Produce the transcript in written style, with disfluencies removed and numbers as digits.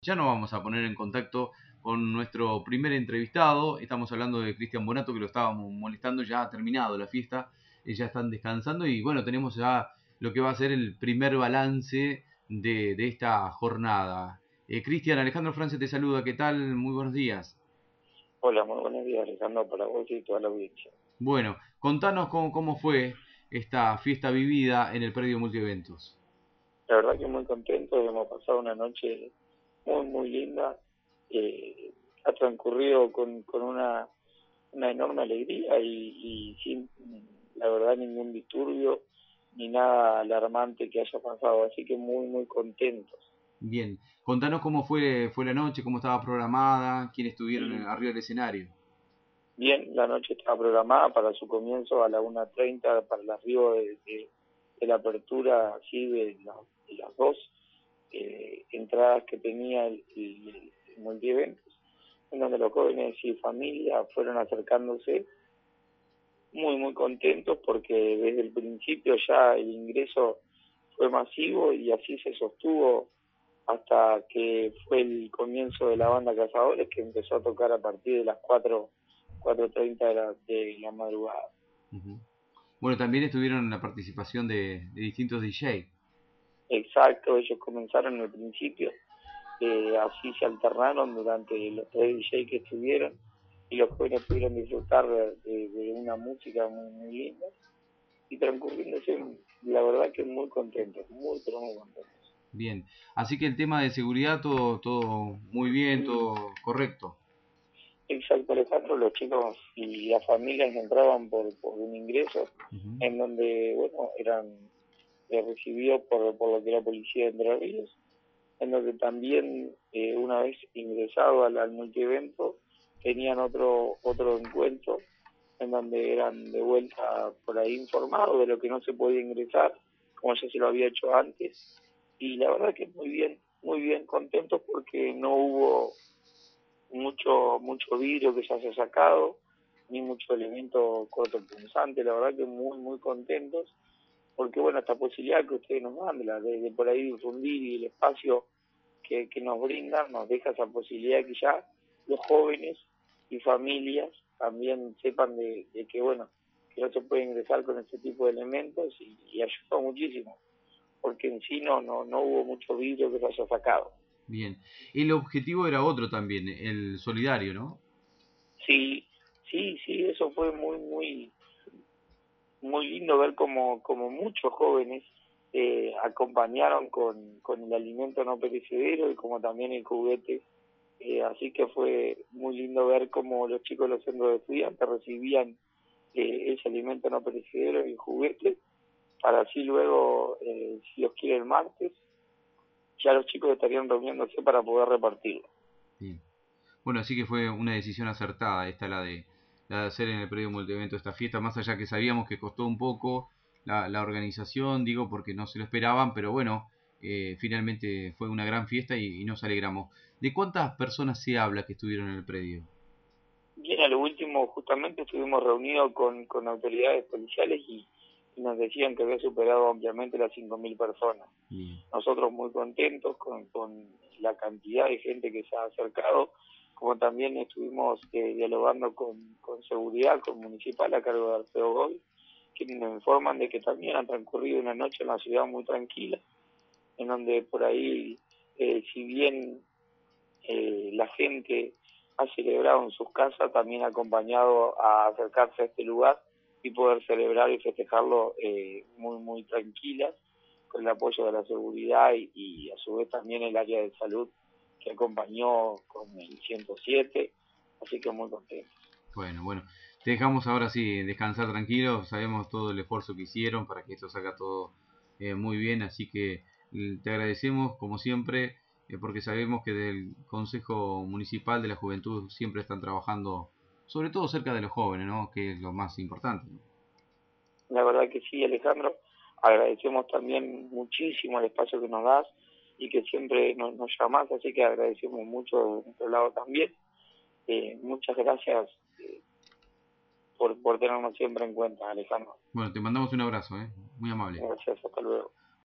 Ya nos vamos a poner en contacto con nuestro primer entrevistado. Estamos hablando de Cristian Bonato, que lo estábamos molestando. Ya ha terminado la fiesta, ya están descansando y bueno, tenemos ya lo que va a ser el primer balance de esta jornada. Cristian, Alejandro Francia te saluda. ¿Qué tal? Muy buenos días. Hola, muy buenos días, Alejandro, para vos y toda la audiencia. Bueno, contanos cómo fue esta fiesta vivida en el predio Multieventos. La verdad que muy contento, hemos pasado una noche muy linda. Ha transcurrido con una enorme alegría y sin, la verdad, ningún disturbio ni nada alarmante que haya pasado, así que muy contentos. Bien, contanos cómo fue la noche, cómo estaba programada, quiénes estuvieron Y arriba del escenario. bien, la noche estaba programada para su comienzo a la 1:30, para el arribo de la apertura, así de las dos entradas que tenía el multieventos, en donde los jóvenes y familia fueron acercándose muy contentos porque desde el principio ya el ingreso fue masivo y así se sostuvo hasta que fue el comienzo de la banda Cazadores, que empezó a tocar a partir de las 4:30 de la madrugada. Ujú. Bueno, también estuvieron la participación de distintos DJ. Exacto, ellos comenzaron en el principio, así se alternaron durante los 3 DJ que estuvieron y los jóvenes pudieron disfrutar de una música muy linda y transcurriéndose, la verdad que muy contentos, pero muy contentos. Bien, así que el tema de seguridad todo muy bien, Y todo correcto. exacto, Alejandro, los chicos y las familias entraban por un ingreso Ujú. en donde, bueno, eran recibidos por lo que era Policía de Entre Ríos, en donde también, una vez ingresado al multievento, tenían otro encuentro en donde eran de vuelta por ahí informados de lo que no se podía ingresar, como ya se lo había hecho antes, y la verdad que muy bien contentos porque no hubo mucho vidrio que se haya sacado, ni mucho elemento cortopunzante, la verdad que muy contentos, porque bueno, esta posibilidad que ustedes nos dan de por ahí difundir y el espacio que nos brindan, nos deja esa posibilidad que ya los jóvenes y familias también sepan de que, bueno, que no se puede ingresar con este tipo de elementos y ayudó muchísimo, porque en sí no hubo mucho vidrio que se haya sacado. Bien, el objetivo era otro también, el solidario, ¿no? Sí, sí, eso fue muy lindo ver como muchos jóvenes acompañaron con el alimento no perecedero y como también el juguete. Así que fue muy lindo ver cómo los chicos de los centros de estudiantes recibían ese alimento no perecedero y juguete, para así luego, si Dios quiere, el martes, ya los chicos estarían reuniéndose para poder repartirlo. Bien. Bueno, así que fue una decisión acertada esta la de hacer en el predio multievento esta fiesta, más allá que sabíamos que costó un poco la organización, digo, porque no se lo esperaban, pero bueno, finalmente fue una gran fiesta y nos alegramos. ¿De cuántas personas se habla que estuvieron en el predio? Bien, a lo último, justamente estuvimos reunidos con autoridades policiales y nos decían que había superado ampliamente las 5.000 personas. Bien. Nosotros muy contentos con la cantidad de gente que se ha acercado, como también estuvimos dialogando con seguridad, con municipal a cargo de Alfredo Goy, que nos informan de que también ha transcurrido una noche en la ciudad muy tranquila, en donde por ahí, si bien la gente ha celebrado en sus casas, también ha acompañado a acercarse a este lugar y poder celebrar y festejarlo muy tranquilas, con el apoyo de la seguridad y a su vez también el área de salud que acompañó con el 107, así que muy contentos. Bueno, te dejamos ahora sí descansar tranquilo, sabemos todo el esfuerzo que hicieron para que esto salga todo muy bien, así que te agradecemos como siempre, porque sabemos que del Consejo Municipal de la Juventud siempre están trabajando, sobre todo cerca de los jóvenes, ¿no? Que es lo más importante, ¿no? La verdad que sí, Alejandro, agradecemos también muchísimo el espacio que nos das y que siempre nos llamás, así que agradecemos mucho de nuestro lado también. Muchas gracias por tenernos siempre en cuenta, Alejandro. Bueno, te mandamos un abrazo, muy amable. Gracias, hasta luego.